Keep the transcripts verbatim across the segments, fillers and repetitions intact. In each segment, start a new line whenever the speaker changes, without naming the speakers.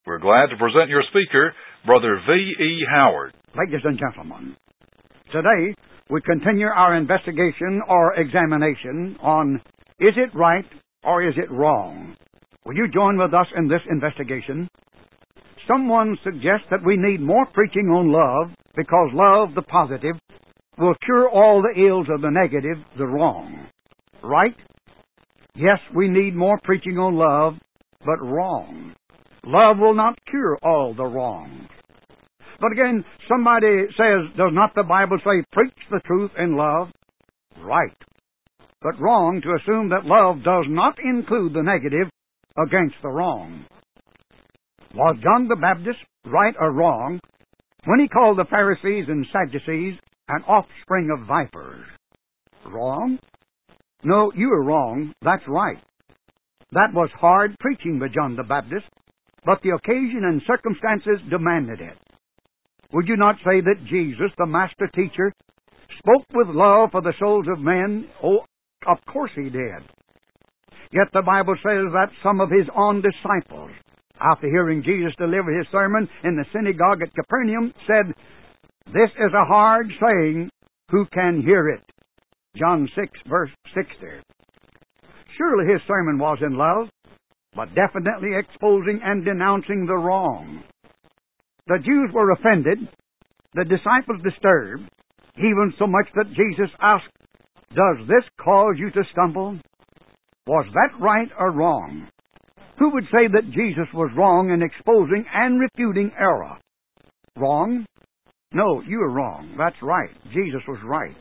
We're glad to present your speaker, Brother V E Howard.
Ladies and gentlemen, today we continue our investigation or examination on is it right or is it wrong? Will you join with us in this investigation? Someone suggests that we need more preaching on love because love, the positive, will cure all the ills of the negative, the wrong. Right? Yes, we need more preaching on love, but wrong. Love will not cure all the wrongs. But again, somebody says, does not the Bible say, preach the truth in love? Right. But wrong to assume that love does not include the negative against the wrong. Was John the Baptist right or wrong when he called the Pharisees and Sadducees an offspring of vipers? Wrong? No, you are wrong. That's right. That was hard preaching by John the Baptist, but the occasion and circumstances demanded it. Would you not say that Jesus, the master teacher, spoke with love for the souls of men? Oh, of course he did. Yet the Bible says that some of his own disciples, after hearing Jesus deliver his sermon in the synagogue at Capernaum, said, "This is a hard saying, who can hear it?" John six, verse sixty. Surely his sermon was in love, but definitely exposing and denouncing the wrong. The Jews were offended, the disciples disturbed, even so much that Jesus asked, "Does this cause you to stumble?" Was that right or wrong? Who would say that Jesus was wrong in exposing and refuting error? Wrong? No, you are wrong. That's right. Jesus was right.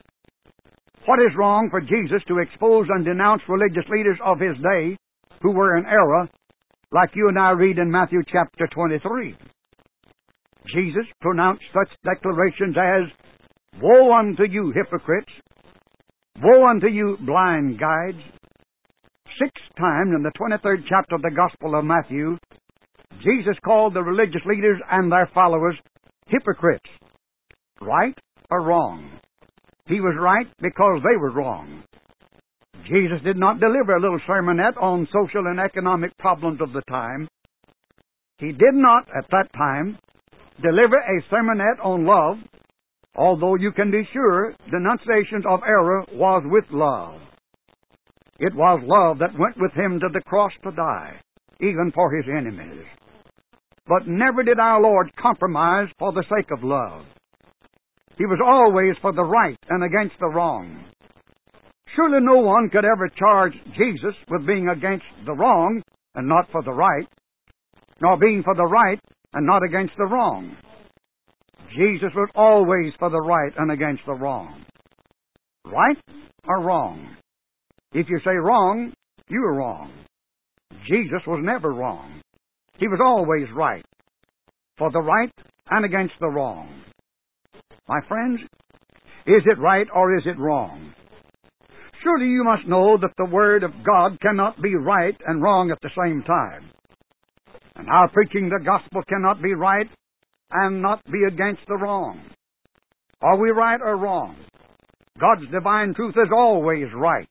What is wrong for Jesus to expose and denounce religious leaders of his day who were in error, like you and I read in Matthew chapter twenty-three? Jesus pronounced such declarations as, "Woe unto you, hypocrites! Woe unto you, blind guides!" Six times in the twenty-third chapter of the Gospel of Matthew, Jesus called the religious leaders and their followers hypocrites. Right or wrong? He was right because they were wrong. Jesus did not deliver a little sermonette on social and economic problems of the time. He did not, at that time, deliver a sermonette on love, although you can be sure denunciations of error was with love. It was love that went with him to the cross to die, even for his enemies. But never did our Lord compromise for the sake of love. He was always for the right and against the wrong. Surely no one could ever charge Jesus with being against the wrong and not for the right, nor being for the right and not against the wrong. Jesus was always for the right and against the wrong. Right or wrong? If you say wrong, you are wrong. Jesus was never wrong. He was always right, for the right and against the wrong. My friends, is it right or is it wrong? Surely you must know that the Word of God cannot be right and wrong at the same time. And our preaching the gospel cannot be right and not be against the wrong. Are we right or wrong? God's divine truth is always right.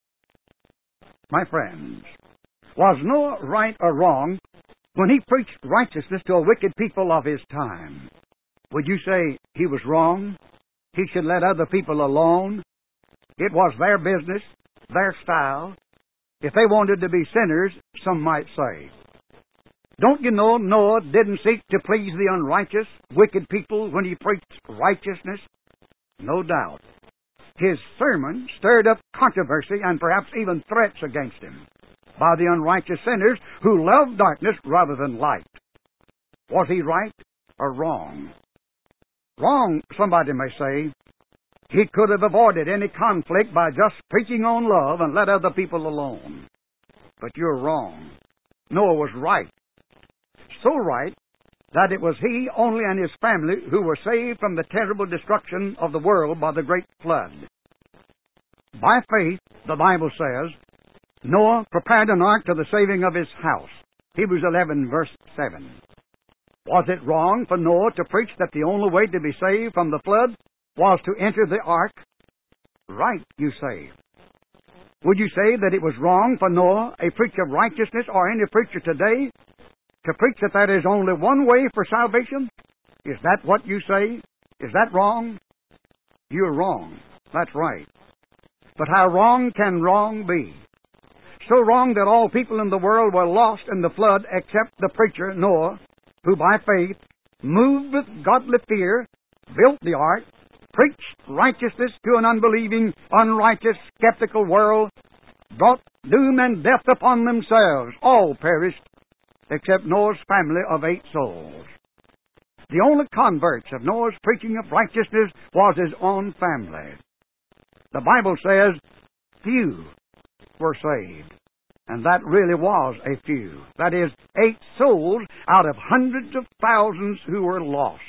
My friends, was Noah right or wrong when he preached righteousness to a wicked people of his time? Would you say he was wrong? He should let other people alone? It was their business, their style. If they wanted to be sinners, some might say. Don't you know Noah didn't seek to please the unrighteous, wicked people when he preached righteousness? No doubt. His sermon stirred up controversy and perhaps even threats against him by the unrighteous sinners who loved darkness rather than light. Was he right or wrong? Wrong, somebody may say. He could have avoided any conflict by just preaching on love and let other people alone. But you're wrong. Noah was right. So right that it was he only and his family who were saved from the terrible destruction of the world by the great flood. By faith, the Bible says, Noah prepared an ark to the saving of his house. Hebrews eleven, verse seven. Was it wrong for Noah to preach that the only way to be saved from the flood was to enter the ark? Right, you say. Would you say that it was wrong for Noah, a preacher of righteousness, or any preacher today, to preach that there is only one way for salvation? Is that what you say? Is that wrong? You're wrong. That's right. But how wrong can wrong be? So wrong that all people in the world were lost in the flood except the preacher, Noah, who by faith, moved with godly fear, built the ark, preached righteousness to an unbelieving, unrighteous, skeptical world, brought doom and death upon themselves. All perished except Noah's family of eight souls. The only converts of Noah's preaching of righteousness was his own family. The Bible says few were saved. And that really was a few. That is, eight souls out of hundreds of thousands who were lost.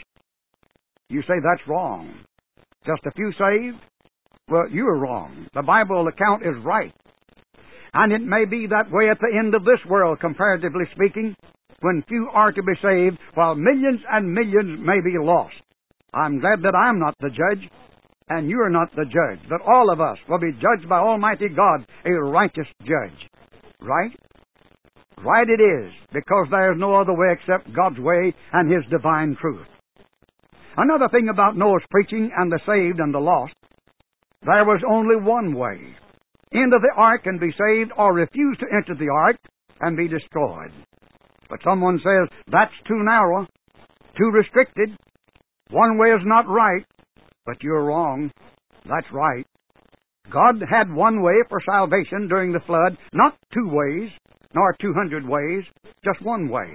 You say that's wrong. Just a few saved? Well, you are wrong. The Bible account is right. And it may be that way at the end of this world, comparatively speaking, when few are to be saved, while millions and millions may be lost. I'm glad that I'm not the judge, and you are not the judge, that all of us will be judged by Almighty God, a righteous judge. Right? Right it is, because there is no other way except God's way and His divine truth. Another thing about Noah's preaching and the saved and the lost, there was only one way. Enter the ark and be saved, or refuse to enter the ark and be destroyed. But someone says, that's too narrow, too restricted. One way is not right, but you're wrong. That's right. God had one way for salvation during the flood, not two ways, nor two hundred ways, just one way.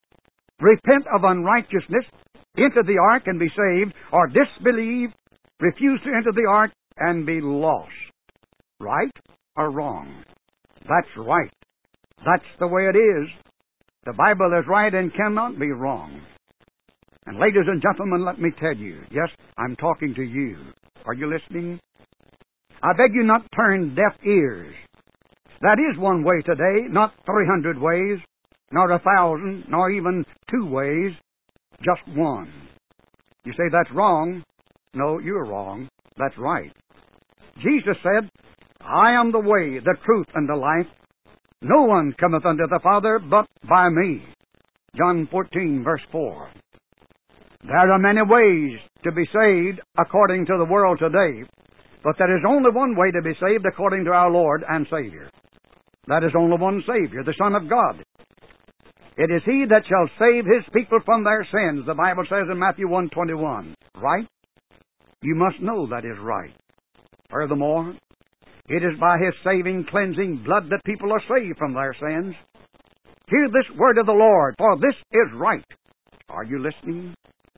Repent of unrighteousness, enter the ark and be saved, or disbelieve, refuse to enter the ark and be lost. Right or wrong? That's right. That's the way it is. The Bible is right and cannot be wrong. And ladies and gentlemen, let me tell you, yes, I'm talking to you. Are you listening? I beg you not turn deaf ears. That is one way today, not three hundred ways, nor a thousand, nor even two ways, just one. You say that's wrong. No, you're wrong. That's right. Jesus said, I am the way, the truth, and the life. No one cometh unto the Father but by me. John fourteen, verse four. There are many ways to be saved according to the world today, but there is only one way to be saved according to our Lord and Savior. That is only one Savior, the Son of God. It is He that shall save His people from their sins, the Bible says in Matthew one twenty-one. Right? You must know that is right. Furthermore, it is by His saving, cleansing blood that people are saved from their sins. Hear this word of the Lord, for this is right. Are you listening?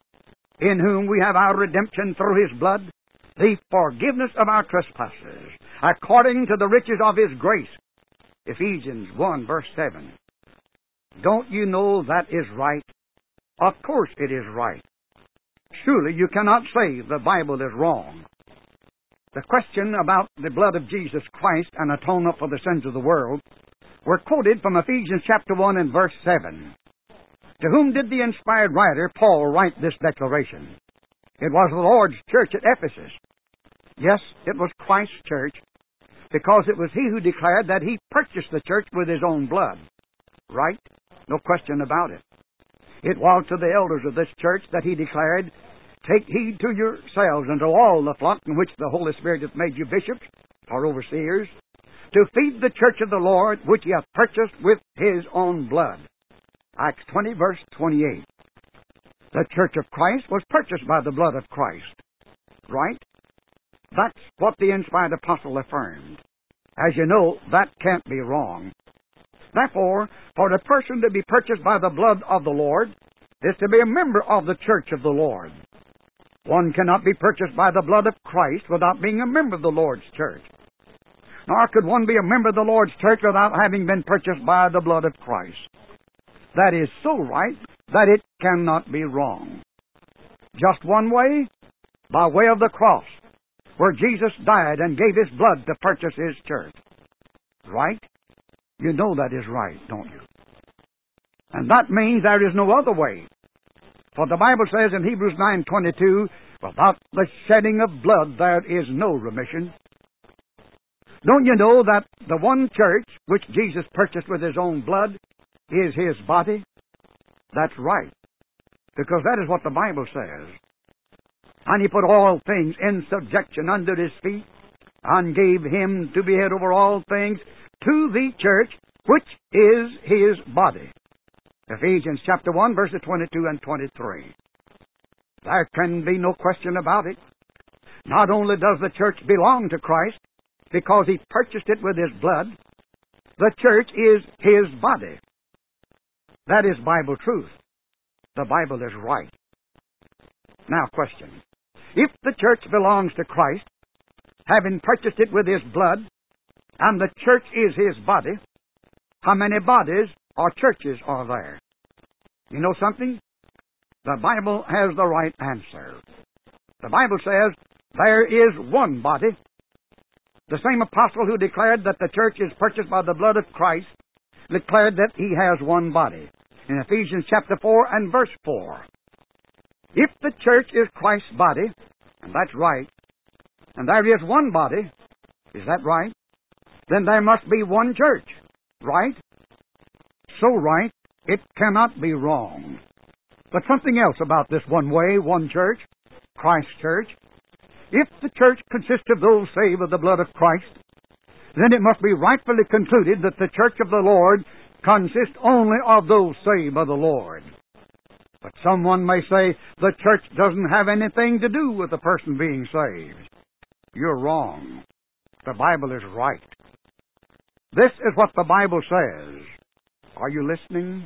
In whom we have our redemption through His blood, the forgiveness of our trespasses, according to the riches of His grace. Ephesians one, verse seven. Don't you know that is right? Of course it is right. Surely you cannot say the Bible is wrong. The question about the blood of Jesus Christ and atonement for the sins of the world were quoted from Ephesians chapter one and verse seven. To whom did the inspired writer, Paul, write this declaration? It was the Lord's church at Ephesus. Yes, it was Christ's church, because it was He who declared that He purchased the church with His own blood. Right? No question about it. It was to the elders of this church that He declared, take heed to yourselves and to all the flock in which the Holy Spirit hath made you bishops or overseers, to feed the church of the Lord, which He hath purchased with His own blood. Acts twenty, verse twenty-eight. The church of Christ was purchased by the blood of Christ. Right? That's what the inspired apostle affirmed. As you know, that can't be wrong. Therefore, for a person to be purchased by the blood of the Lord is to be a member of the church of the Lord. One cannot be purchased by the blood of Christ without being a member of the Lord's church. Nor could one be a member of the Lord's church without having been purchased by the blood of Christ. That is so right that it cannot be wrong. Just one way, by way of the cross, where Jesus died and gave His blood to purchase His church. Right? You know that is right, don't you? And that means there is no other way. For the Bible says in Hebrews nine twenty-two, without the shedding of blood there is no remission. Don't you know that the one church which Jesus purchased with His own blood is His body? That's right, because that is what the Bible says. And He put all things in subjection under His feet, and gave Him to be head over all things to the church, which is His body. Ephesians chapter one, verses twenty-two and twenty-three. There can be no question about it. Not only does the church belong to Christ, because He purchased it with His blood, the church is His body. That is Bible truth. The Bible is right. Now, question. If the church belongs to Christ, having purchased it with His blood, and the church is His body, how many bodies or churches are there? You know something? The Bible has the right answer. The Bible says there is one body. The same apostle who declared that the church is purchased by the blood of Christ declared that he has one body. In Ephesians chapter four and verse four. If the church is Christ's body, and that's right, and there is one body, is that right? Then there must be one church, right? So right, it cannot be wrong. But something else about this one way, one church, Christ's church. If the church consists of those saved of the blood of Christ, then it must be rightfully concluded that the church of the Lord consists only of those saved by the Lord. But someone may say the church doesn't have anything to do with the person being saved. You're wrong. The Bible is right. This is what the Bible says. Are you listening?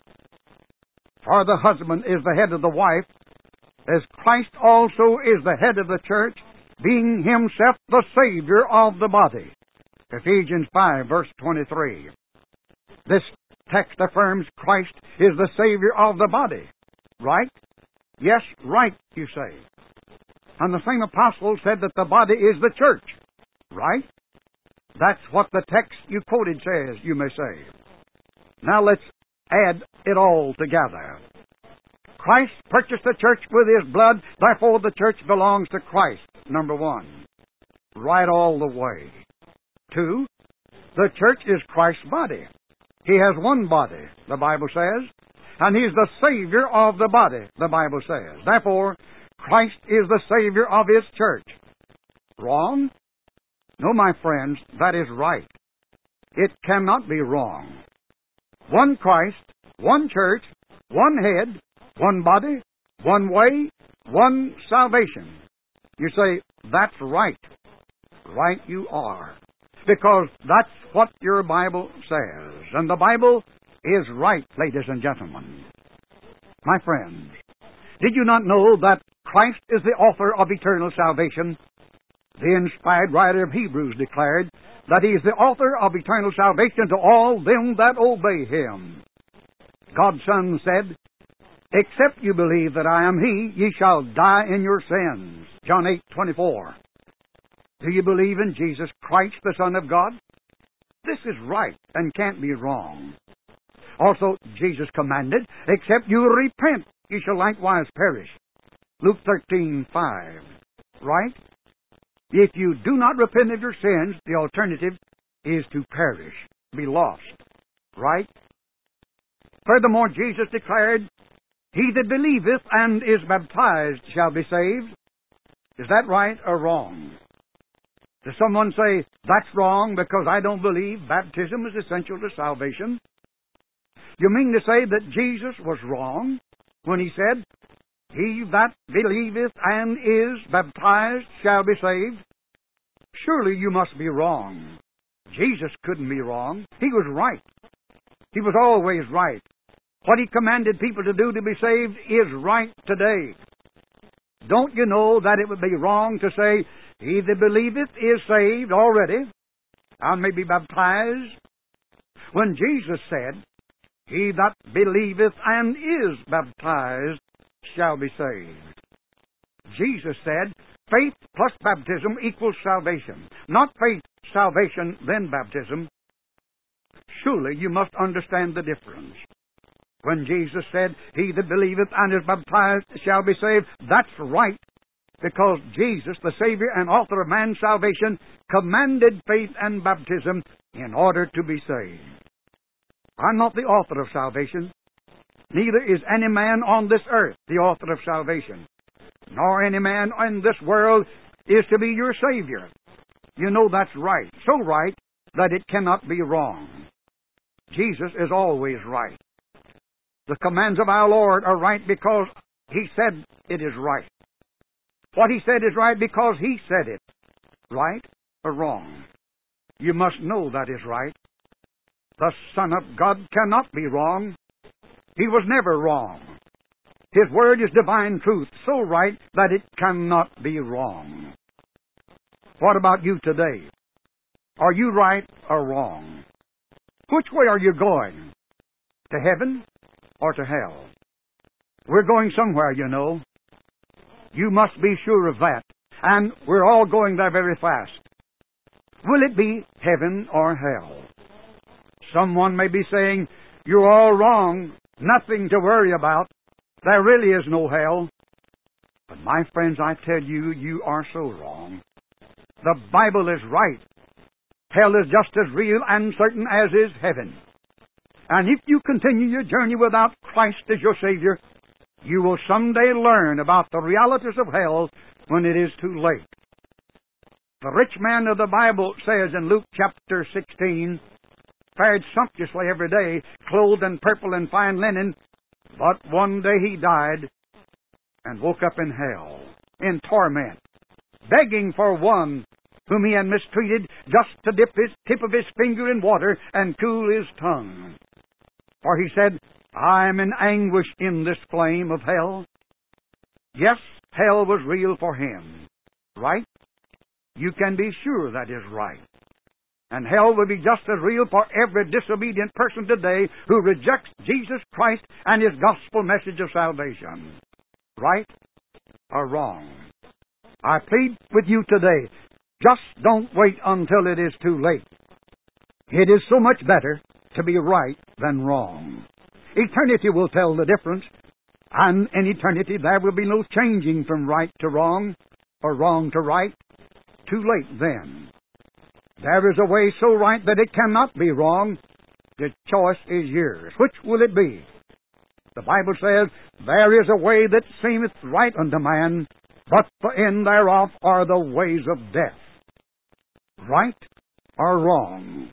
For the husband is the head of the wife, as Christ also is the head of the church, being Himself the Savior of the body. Ephesians five, verse twenty-three. This text affirms Christ is the Savior of the body. Right? Yes, right, you say. And the same apostle said that the body is the church. Right? That's what the text you quoted says, you may say. Now let's add it all together. Christ purchased the church with His blood, therefore the church belongs to Christ. Number one. Right all the way. Two, the church is Christ's body. He has one body, the Bible says, and He's the Savior of the body, the Bible says. Therefore, Christ is the Savior of His church. Wrong? No, my friends, that is right. It cannot be wrong. One Christ, one church, one head, one body, one way, one salvation. You say, that's right. Right you are. Because that's what your Bible says. And the Bible is right, ladies and gentlemen. My friends, did you not know that Christ is the author of eternal salvation? The inspired writer of Hebrews declared that He is the author of eternal salvation to all them that obey Him. God's Son said, except you believe that I am He, ye shall die in your sins. John eight twenty-four. Do you believe in Jesus Christ, the Son of God? This is right and can't be wrong. Also, Jesus commanded, except you repent, ye shall likewise perish. Luke thirteen five. Right? If you do not repent of your sins, the alternative is to perish, be lost. Right? Furthermore, Jesus declared, he that believeth and is baptized shall be saved. Is that right or wrong? Does someone say, that's wrong because I don't believe baptism is essential to salvation? You mean to say that Jesus was wrong when He said, he that believeth and is baptized shall be saved? Surely you must be wrong. Jesus couldn't be wrong. He was right. He was always right. What He commanded people to do to be saved is right today. Don't you know that it would be wrong to say, he that believeth is saved already, and may be baptized, when Jesus said, he that believeth and is baptized shall be saved. Jesus said, faith plus baptism equals salvation. Not faith, salvation, then baptism. Surely you must understand the difference. When Jesus said, he that believeth and is baptized shall be saved, that's right, because Jesus, the Savior and author of man's salvation, commanded faith and baptism in order to be saved. I'm not the author of salvation. neither is any man on this earth the author of salvation, nor any man in this world is to be your Savior. You know that's right, so right that it cannot be wrong. Jesus is always right. The commands of our Lord are right because He said it is right. What He said is right because He said it. Right or wrong? You must know that is right. The Son of God cannot be wrong. He was never wrong. His Word is divine truth, so right that it cannot be wrong. What about you today? Are you right or wrong? Which way are you going? To heaven or to hell? We're going somewhere, you know. You must be sure of that. And we're all going there very fast. Will it be heaven or hell? Someone may be saying, you're all wrong, nothing to worry about. There really is no hell. But my friends, I tell you, you are so wrong. The Bible is right. Hell is just as real and certain as is heaven. And if you continue your journey without Christ as your Savior, you will someday learn about the realities of hell when it is too late. The rich man of the Bible says in Luke chapter sixteen, fared sumptuously every day, clothed in purple and fine linen, but one day he died and woke up in hell, in torment, begging for one whom he had mistreated just to dip his tip of his finger in water and cool his tongue. For he said, I am in anguish in this flame of hell. Yes, hell was real for him. Right? You can be sure that is right. And hell will be just as real for every disobedient person today who rejects Jesus Christ and His gospel message of salvation. Right or wrong? I plead with you today, just don't wait until it is too late. It is so much better to be right than wrong. Eternity will tell the difference, and in eternity there will be no changing from right to wrong, or wrong to right. Too late then. There is a way so right that it cannot be wrong. The choice is yours. Which will it be? The Bible says, there is a way that seemeth right unto man, but the end thereof are the ways of death. Right or wrong?